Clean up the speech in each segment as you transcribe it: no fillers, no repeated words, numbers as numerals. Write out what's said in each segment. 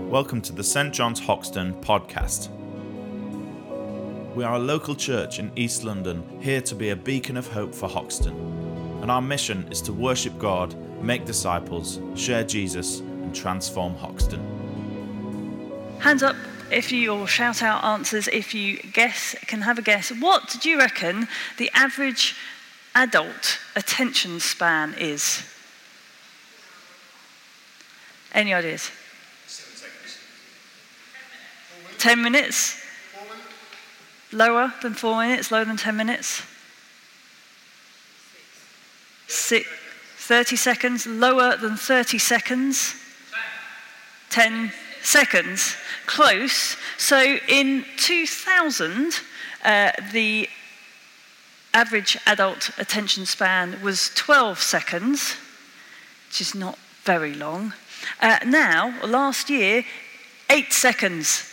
Welcome to the St John's Hoxton podcast. We are a local church in East London, here to be a beacon of hope for Hoxton. And our mission is to worship God, make disciples, share Jesus, and transform Hoxton. Hands up if you, or shout out answers if you can have a guess. What do you reckon the average adult attention span is? Any ideas? 10 minutes? Lower than 4 minutes? Lower than 10 minutes? 30 seconds? Lower than 30 seconds? 10 seconds? Close. So in 2000, the average adult attention span was 12 seconds, which is not very long. Last year, 8 seconds.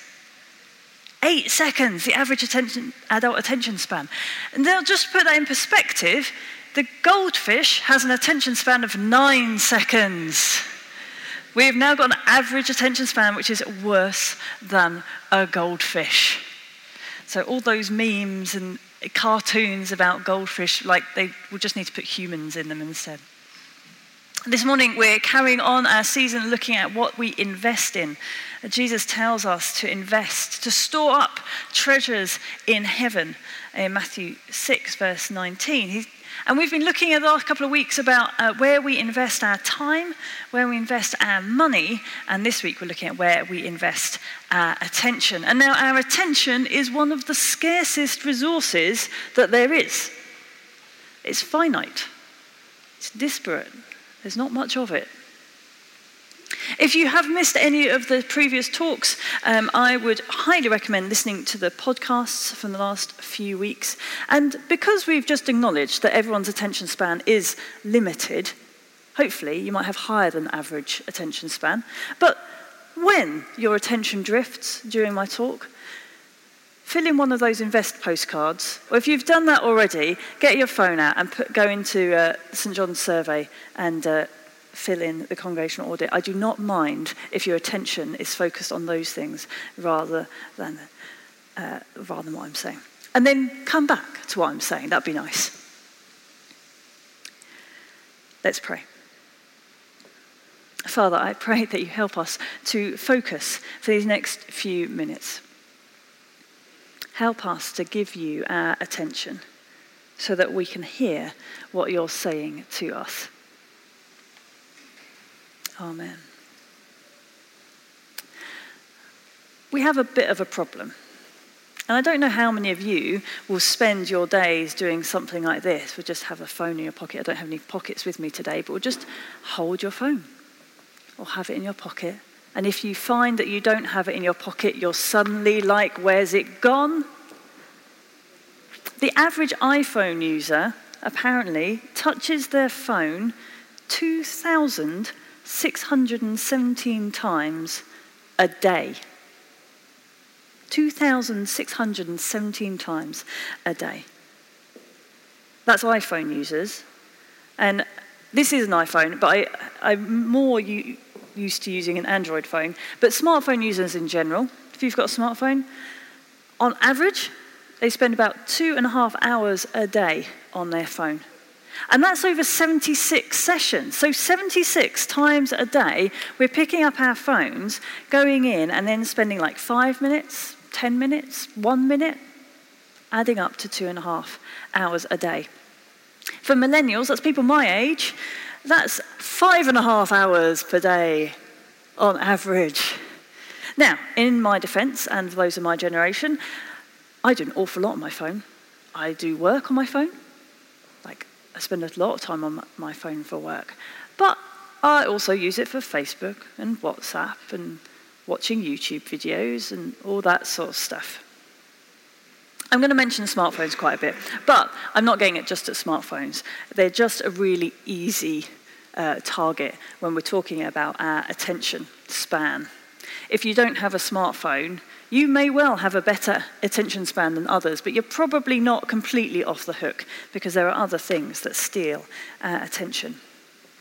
8 seconds, the average adult attention span. And they'll just put that in perspective. The goldfish has an attention span of 9 seconds. We have now got an average attention span which is worse than a goldfish. So all those memes and cartoons about goldfish, like they will just need to put humans in them instead. This morning we're carrying on our season looking at what we invest in. Jesus tells us to invest, to store up treasures in heaven in Matthew 6 verse 19. And we've been looking at the last couple of weeks about where we invest our time, where we invest our money, and this week we're looking at where we invest our attention. And now our attention is one of the scarcest resources that there is. It's finite. It's disparate. There's not much of it. If you have missed any of the previous talks, I would highly recommend listening to the podcasts from the last few weeks. And because we've just acknowledged that everyone's attention span is limited, hopefully you might have higher than average attention span. But when your attention drifts during my talk, fill in one of those invest postcards. Or if you've done that already, get your phone out and go into St John's survey and fill in the congregational audit. I do not mind if your attention is focused on those things rather than what I'm saying. And then come back to what I'm saying. That'd be nice. Let's pray. Father, I pray that you help us to focus for these next few minutes. Help us to give you our attention so that we can hear what you're saying to us. Amen. We have a bit of a problem. And I don't know how many of you will spend your days doing something like this. We'll just have a phone in your pocket. I don't have any pockets with me today, but we'll just hold your phone or have it in your pocket. And if you find that you don't have it in your pocket, you're suddenly like, where's it gone? The average iPhone user apparently touches their phone 2,617 times a day. 2,617 times a day. That's iPhone users. And this is an iPhone, but I'm more used to using an Android phone. But smartphone users in general, if you've got a smartphone, on average, they spend about 2.5 hours a day on their phone. And that's over 76 sessions. So 76 times a day, we're picking up our phones, going in, and then spending like 5 minutes, 10 minutes, 1 minute, adding up to 2.5 hours a day. For millennials, that's people my age, that's 5.5 hours per day on average. Now, in my defense, and those of my generation, I do an awful lot on my phone. I do work on my phone. I spend a lot of time on my phone for work. But I also use it for Facebook and WhatsApp and watching YouTube videos and all that sort of stuff. I'm going to mention smartphones quite a bit, but I'm not getting it just at smartphones. They're just a really easy target when we're talking about our attention span. If you don't have a smartphone, you may well have a better attention span than others, but you're probably not completely off the hook because there are other things that steal attention.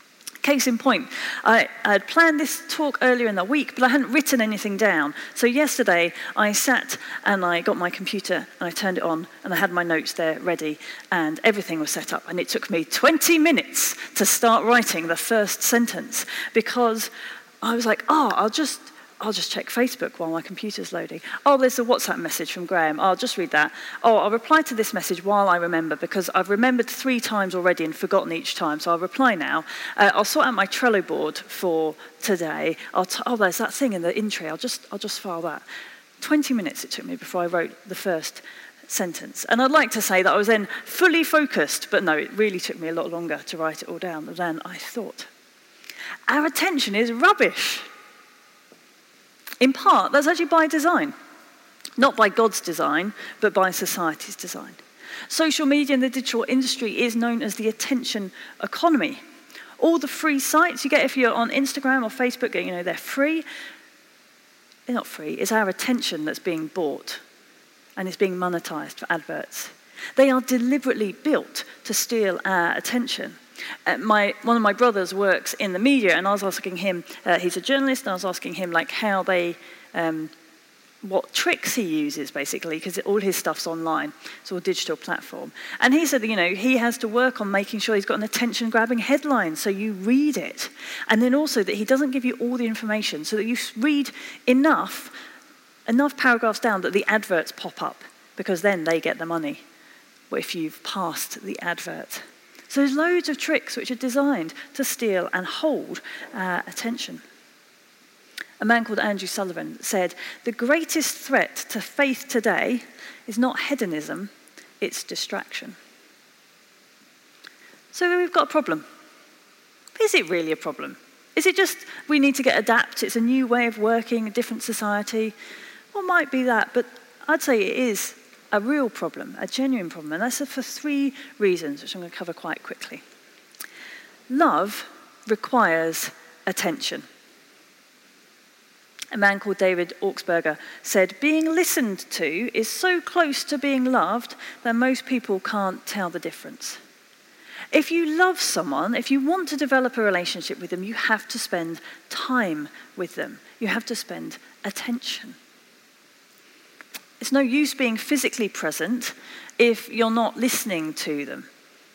Case in point, I had planned this talk earlier in the week, but I hadn't written anything down. So yesterday, I sat and I got my computer and I turned it on and I had my notes there ready and everything was set up. And it took me 20 minutes to start writing the first sentence because I was like, I'll just check Facebook while my computer's loading. Oh, there's a WhatsApp message from Graham. I'll just read that. Oh, I'll reply to this message while I remember because I've remembered 3 times already and forgotten each time, so I'll reply now. I'll sort out my Trello board for today. There's that thing in the intro. I'll just file that. 20 minutes it took me before I wrote the first sentence. And I'd like to say that I was then fully focused, but no, it really took me a lot longer to write it all down than I thought. Our attention is rubbish. In part, that's actually by design. Not by God's design, but by society's design. Social media and the digital industry is known as the attention economy. All the free sites you get if you're on Instagram or Facebook, they're free. They're not free. It's our attention that's being bought and it's being monetized for adverts. They are deliberately built to steal our attention. One of my brothers works in the media, and I was asking him, he's a journalist, and I was asking him how they, what tricks he uses basically, because all his stuff's online, it's all digital platform. And he said, he has to work on making sure he's got an attention-grabbing headline, so you read it, and then also that he doesn't give you all the information, so that you read enough paragraphs down that the adverts pop up, because then they get the money if you've passed the advert. So there's loads of tricks which are designed to steal and hold attention. A man called Andrew Sullivan said, "The greatest threat to faith today is not hedonism, it's distraction." So we've got a problem. Is it really a problem? Is it just we need to adapt? It's a new way of working, a different society. Well, it might be that, but I'd say it is a real problem, a genuine problem, and that's for 3 reasons, which I'm going to cover quite quickly. Love requires attention. A man called David Augsburger said, "Being listened to is so close to being loved that most people can't tell the difference." If you love someone, if you want to develop a relationship with them, you have to spend time with them. You have to spend attention. It's no use being physically present if you're not listening to them.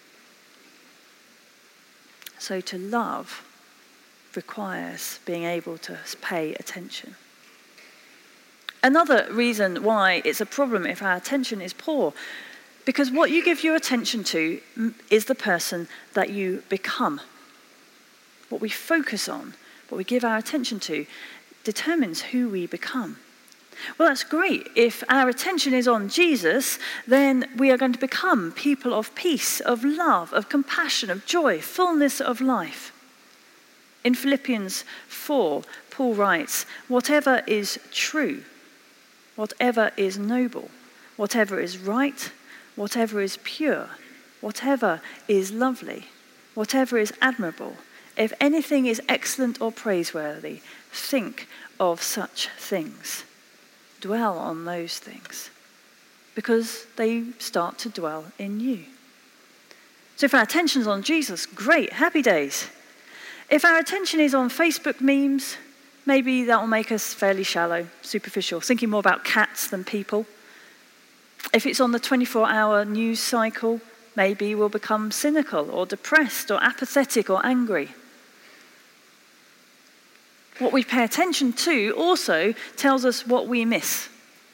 So to love requires being able to pay attention. Another reason why it's a problem if our attention is poor, because what you give your attention to is the person that you become. What we focus on, what we give our attention to, determines who we become. Well, that's great. If our attention is on Jesus, then we are going to become people of peace, of love, of compassion, of joy, fullness of life. In Philippians 4, Paul writes, "Whatever is true, whatever is noble, whatever is right, whatever is pure, whatever is lovely, whatever is admirable, if anything is excellent or praiseworthy, think of such things." Dwell on those things, because they start to dwell in you. So if our attention's on Jesus, great, happy days. If our attention is on Facebook memes, maybe that will make us fairly shallow, superficial, thinking more about cats than people. If it's on the 24-hour news cycle, maybe we'll become cynical or depressed or apathetic or angry. What we pay attention to also tells us what we miss.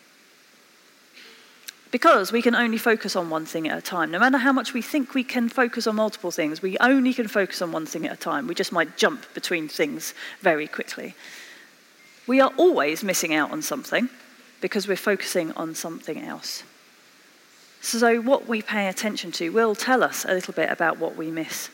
Because we can only focus on one thing at a time. No matter how much we think we can focus on multiple things, we only can focus on one thing at a time. We just might jump between things very quickly. We are always missing out on something because we're focusing on something else. So what we pay attention to will tell us a little bit about what we miss.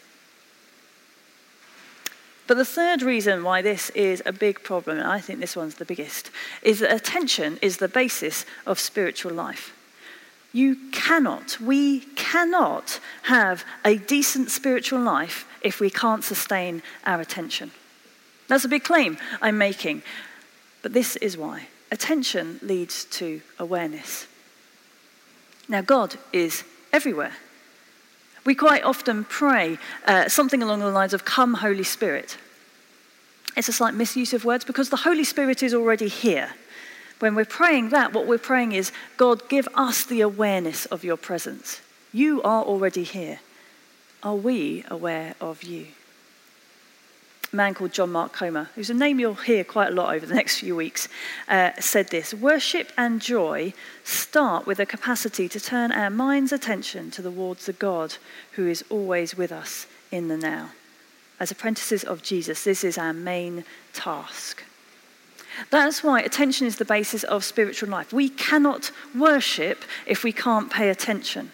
But the third reason why this is a big problem, and I think this one's the biggest, is that attention is the basis of spiritual life. We cannot have a decent spiritual life if we can't sustain our attention. That's a big claim I'm making, but this is why. Attention leads to awareness. Now, God is everywhere. We quite often pray something along the lines of, "Come, Holy Spirit." It's a slight misuse of words because the Holy Spirit is already here. When we're praying that, what we're praying is, "God, give us the awareness of your presence. You are already here. Are we aware of you?" A man called John Mark Comer, who's a name you'll hear quite a lot over the next few weeks, said this: "Worship and joy start with a capacity to turn our mind's attention towards the God who is always with us in the now. As apprentices of Jesus, this is our main task." That's why attention is the basis of spiritual life. We cannot worship if we can't pay attention,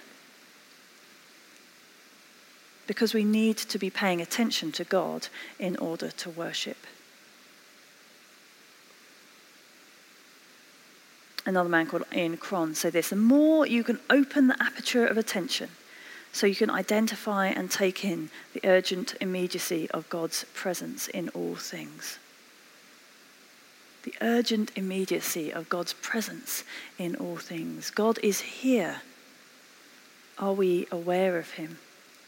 because we need to be paying attention to God in order to worship. Another man called Ian Cron said this: "The more you can open the aperture of attention, so you can identify and take in the urgent immediacy of God's presence in all things." The urgent immediacy of God's presence in all things. God is here. Are we aware of him?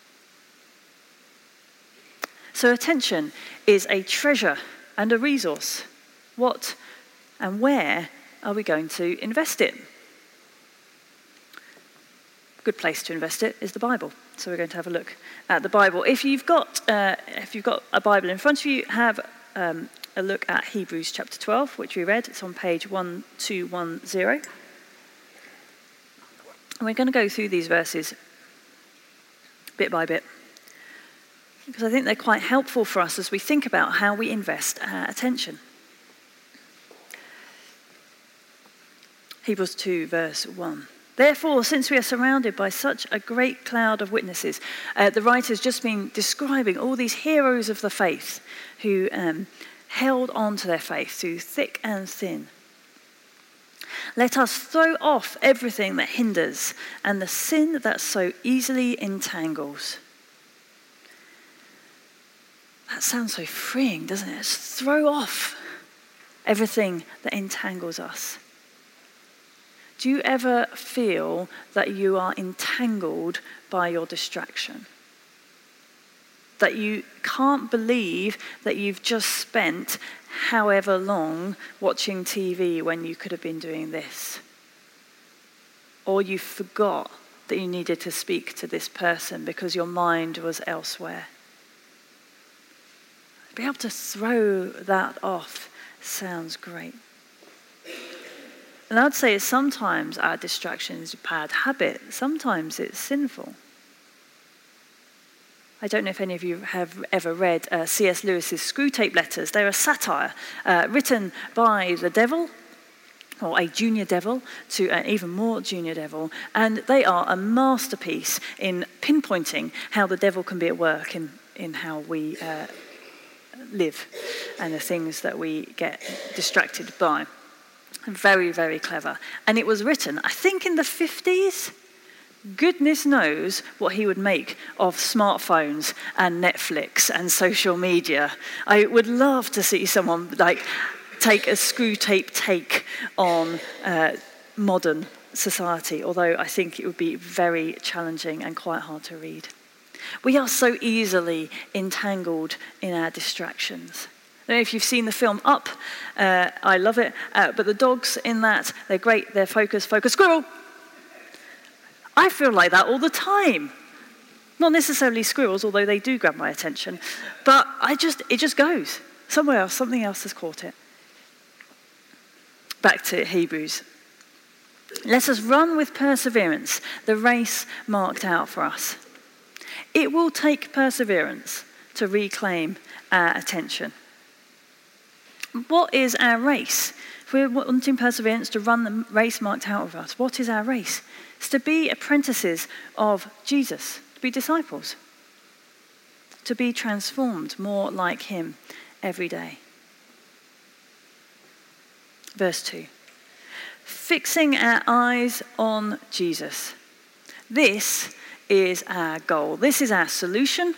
So attention is a treasure and a resource. What and where are we going to invest it? A good place to invest it is the Bible. So we're going to have a look at the Bible. If you've got a Bible in front of you, have a look at Hebrews chapter 12, which we read. It's on page 1210. And we're going to go through these verses bit by bit, because I think they're quite helpful for us as we think about how we invest our attention. Hebrews 2, verse 1. "Therefore, since we are surrounded by such a great cloud of witnesses," the writer's just been describing all these heroes of the faith who held on to their faith through thick and thin. "Let us throw off everything that hinders and the sin that so easily entangles." That sounds so freeing, doesn't it? Let's throw off everything that entangles us. Do you ever feel that you are entangled by your distraction? That you can't believe that you've just spent however long watching TV when you could have been doing this? Or you forgot that you needed to speak to this person because your mind was elsewhere? To be able to throw that off sounds great. And I'd say sometimes our distraction is a bad habit. Sometimes it's sinful. I don't know if any of you have ever read C.S. Lewis's Screwtape Letters. They're a satire written by the devil, or a junior devil, to an even more junior devil. And they are a masterpiece in pinpointing how the devil can be at work in how we live and the things that we get distracted by. Very, very clever. And it was written, I think, in the 50s. Goodness knows what he would make of smartphones and Netflix and social media. I would love to see someone take a Screwtape take on modern society, although I think it would be very challenging and quite hard to read. We are so easily entangled in our distractions. I don't know if you've seen the film Up. I love it. But the dogs in that, they're great. They're focus, squirrel. I feel like that all the time. Not necessarily squirrels, although they do grab my attention. But it just goes. Somewhere else, something else has caught it. Back to Hebrews. Let us run with perseverance the race marked out for us. It will take perseverance to reclaim our attention. What is our race? If we're wanting perseverance to run the race marked out of us, what is our race? It's to be apprentices of Jesus, to be disciples, to be transformed more like him every day. Verse 2. Fixing our eyes on Jesus. This is our goal. This is our solution.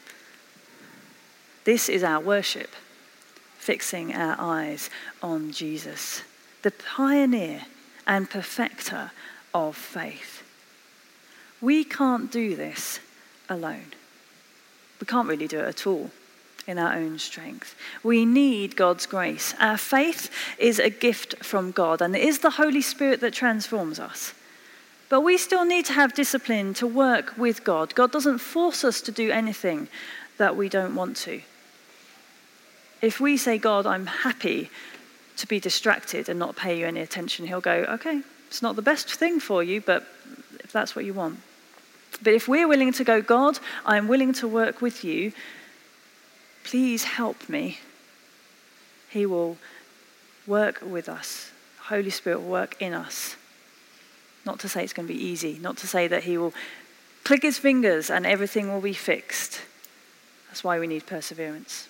This is our worship. Fixing our eyes on Jesus, the pioneer and perfecter of faith. We can't do this alone. We can't really do it at all in our own strength. We need God's grace. Our faith is a gift from God, and it is the Holy Spirit that transforms us. But we still need to have discipline to work with God. God doesn't force us to do anything that we don't want to. If we say, God, I'm happy to be distracted and not pay you any attention, he'll go, okay, it's not the best thing for you, but if that's what you want. But if we're willing to go, God, I'm willing to work with you, please help me, he will work with us. The Holy Spirit will work in us. Not to say it's going to be easy, not to say that he will click his fingers and everything will be fixed. That's why we need perseverance.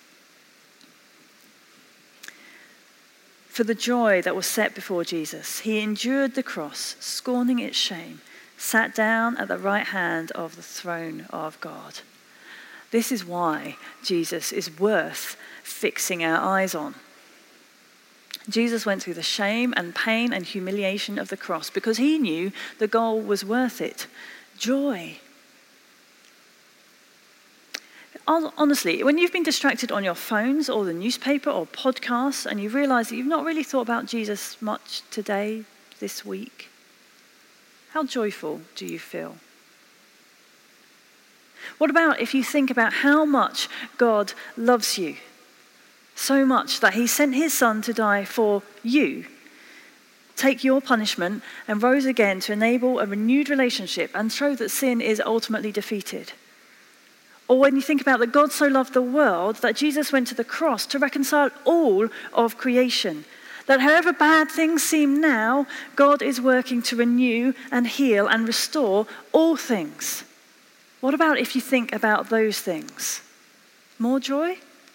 For the joy that was set before Jesus, he endured the cross, scorning its shame, sat down at the right hand of the throne of God. This is why Jesus is worth fixing our eyes on. Jesus went through the shame and pain and humiliation of the cross because he knew the goal was worth it. Joy. Honestly, when you've been distracted on your phones or the newspaper or podcasts and you realize that you've not really thought about Jesus much today, this week, how joyful do you feel? What about if you think about how much God loves you? So much that he sent his son to die for you, take your punishment, and rose again to enable a renewed relationship and show that sin is ultimately defeated. Or when you think about that God so loved the world that Jesus went to the cross to reconcile all of creation. That however bad things seem now, God is working to renew and heal and restore all things. What about if you think about those things? More joy?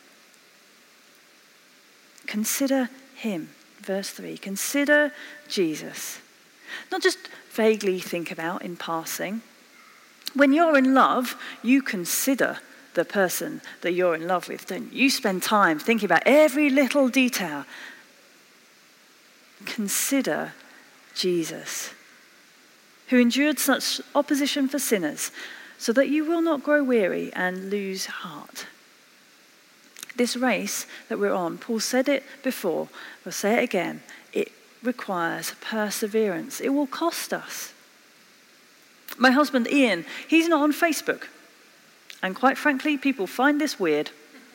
Consider him. Verse 3. Consider Jesus. Not just vaguely think about in passing. When you're in love, you consider the person that you're in love with, don't you? You spend time thinking about every little detail. Consider Jesus, who endured such opposition for sinners, so that you will not grow weary and lose heart. This race that we're on, Paul said it before, we'll say it again, it requires perseverance. It will cost us. My husband, Ian, he's not on Facebook. And quite frankly, people find this weird.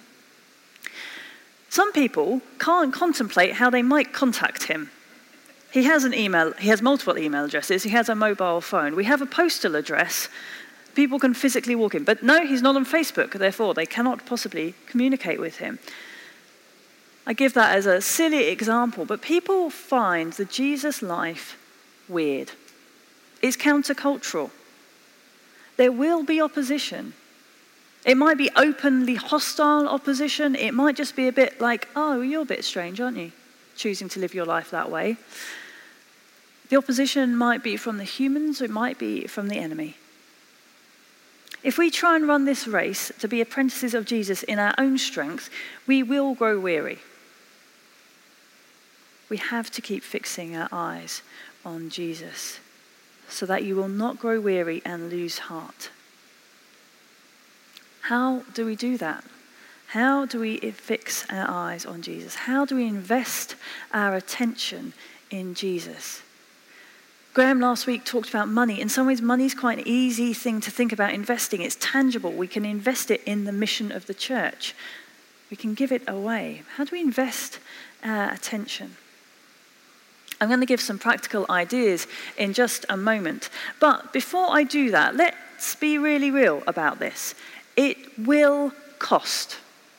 Some people can't contemplate how they might contact him. He has multiple email addresses, he has a mobile phone. We have a postal address. People can physically walk in. But no, he's not on Facebook, therefore they cannot possibly communicate with him. I give that as a silly example, but people find the Jesus life weird. It's countercultural. There will be opposition. It might be openly hostile opposition. It might just be a bit like, oh, you're a bit strange, aren't you? Choosing to live your life that way. The opposition might be from the humans, or it might be from the enemy. If we try and run this race to be apprentices of Jesus in our own strength, we will grow weary. We have to keep fixing our eyes on Jesus, so that you will not grow weary and lose heart. How do we do that? How do we fix our eyes on Jesus? How do we invest our attention in Jesus? Graham last week talked about money. In some ways, money is quite an easy thing to think about investing. It's tangible. We can invest it in the mission of the church. We can give it away. How do we invest our attention? I'm going to give some practical ideas in just a moment. But before I do that, let's be really real about this. It will cost.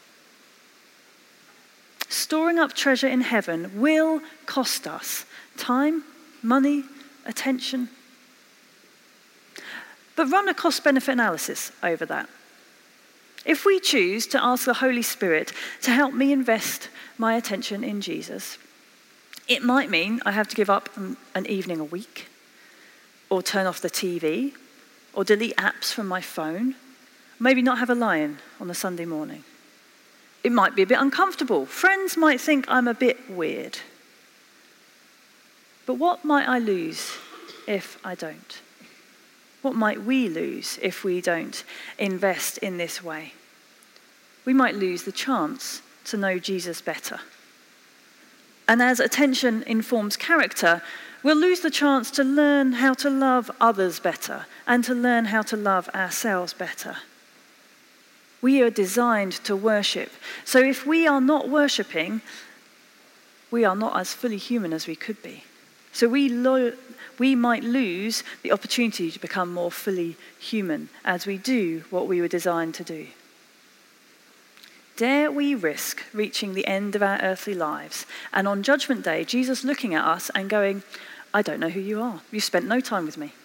Storing up treasure in heaven will cost us time, money, attention. But run a cost-benefit analysis over that. If we choose to ask the Holy Spirit to help me invest my attention in Jesus, it might mean I have to give up an evening a week, or turn off the TV, or delete apps from my phone, maybe not have a lion on a Sunday morning. It might be a bit uncomfortable. Friends might think I'm a bit weird. But what might I lose if I don't? What might we lose if we don't invest in this way? We might lose the chance to know Jesus better. And as attention informs character, we'll lose the chance to learn how to love others better and to learn how to love ourselves better. We are designed to worship. So if we are not worshipping, we are not as fully human as we could be. So we might lose the opportunity to become more fully human as we do what we were designed to do. Dare we risk reaching the end of our earthly lives and on Judgment Day, Jesus looking at us and going, I don't know who you are. You spent no time with me.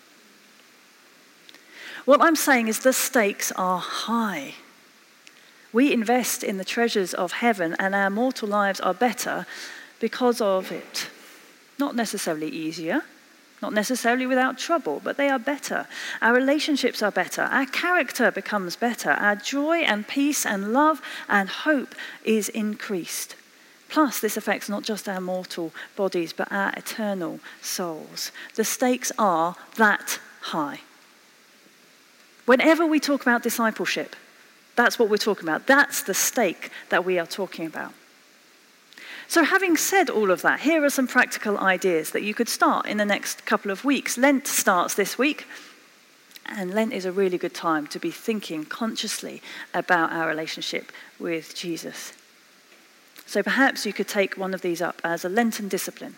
What I'm saying is the stakes are high. We invest in the treasures of heaven and our mortal lives are better because of it. Not necessarily easier, not necessarily without trouble, but they are better. Our relationships are better. Our character becomes better. Our joy and peace and love and hope is increased. Plus, this affects not just our mortal bodies, but our eternal souls. The stakes are that high. Whenever we talk about discipleship, that's what we're talking about. That's the stake that we are talking about. So having said all of that, here are some practical ideas that you could start in the next couple of weeks. Lent starts this week, and Lent is a really good time to be thinking consciously about our relationship with Jesus. So perhaps you could take one of these up as a Lenten discipline.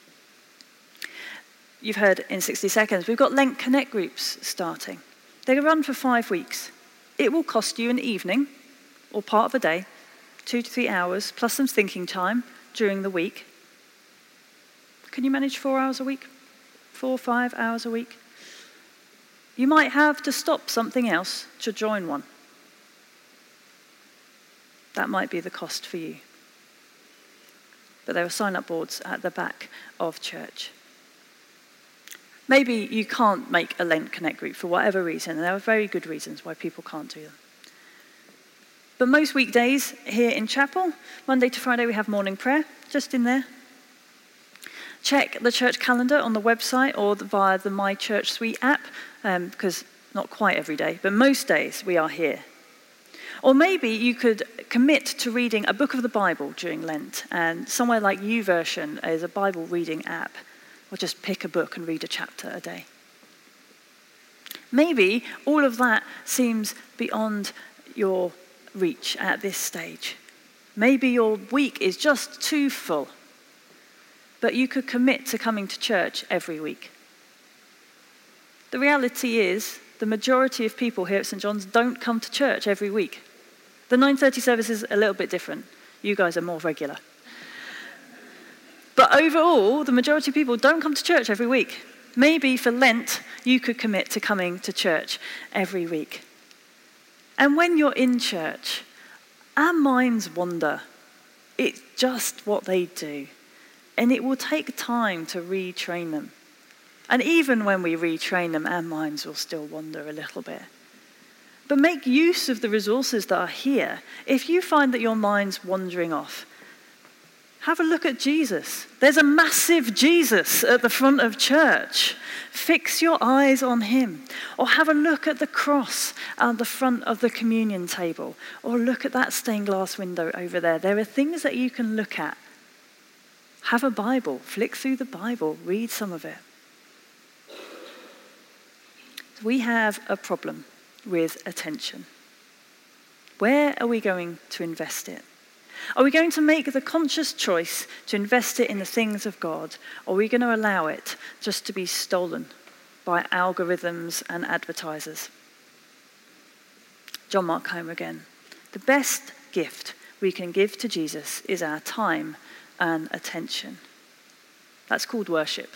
You've heard in 60 seconds, we've got Lent Connect groups starting. They run for 5 weeks. It will cost you an evening or part of a day, 2 to 3 hours, plus some thinking time during the week. Can you manage 4 hours a week? 4 or 5 hours a week? You might have to stop something else to join one. That might be the cost for you. But there are sign-up boards at the back of church. Maybe you can't make a Lent Connect group for whatever reason, and there are very good reasons why people can't do them. But most weekdays here in chapel, Monday to Friday, we have morning prayer, just in there. Check the church calendar on the website or via the My Church Suite app, because not quite every day, but most days we are here. Or maybe you could commit to reading a book of the Bible during Lent, and somewhere like YouVersion is a Bible reading app. Or just pick a book and read a chapter a day. Maybe all of that seems beyond your reach at this stage. Maybe your week is just too full. But you could commit to coming to church every week. The reality is, the majority of people here at St. John's don't come to church every week. The 9:30 service is a little bit different. You guys are more regular. But overall, the majority of people don't come to church every week. Maybe for Lent, you could commit to coming to church every week. And when you're in church, our minds wander. It's just what they do. And it will take time to retrain them. And even when we retrain them, our minds will still wander a little bit. But make use of the resources that are here. If you find that your mind's wandering off, have a look at Jesus. There's a massive Jesus at the front of church. Fix your eyes on him. Or have a look at the cross at the front of the communion table. Or look at that stained glass window over there. There are things that you can look at. Have a Bible. Flick through the Bible. Read some of it. We have a problem with attention. Where are we going to invest it? Are we going to make the conscious choice to invest it in the things of God, or are we going to allow it just to be stolen by algorithms and advertisers? John Mark Comer again. The best gift we can give to Jesus is our time and attention. That's called worship.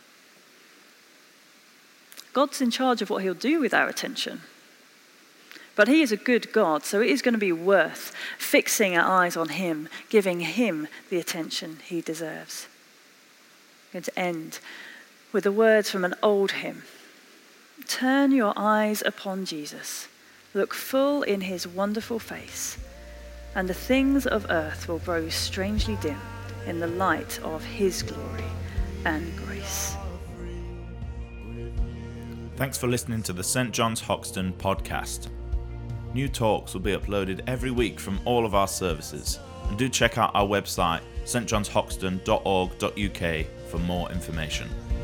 God's in charge of what he'll do with our attention. But he is a good God, so it is going to be worth fixing our eyes on him, giving him the attention he deserves. I'm going to end with the words from an old hymn. Turn your eyes upon Jesus, look full in his wonderful face, and the things of earth will grow strangely dim in the light of his glory and grace. Thanks for listening to the St John's Hoxton podcast. New talks will be uploaded every week from all of our services, and do check out our website stjohnshoxton.org.uk for more information.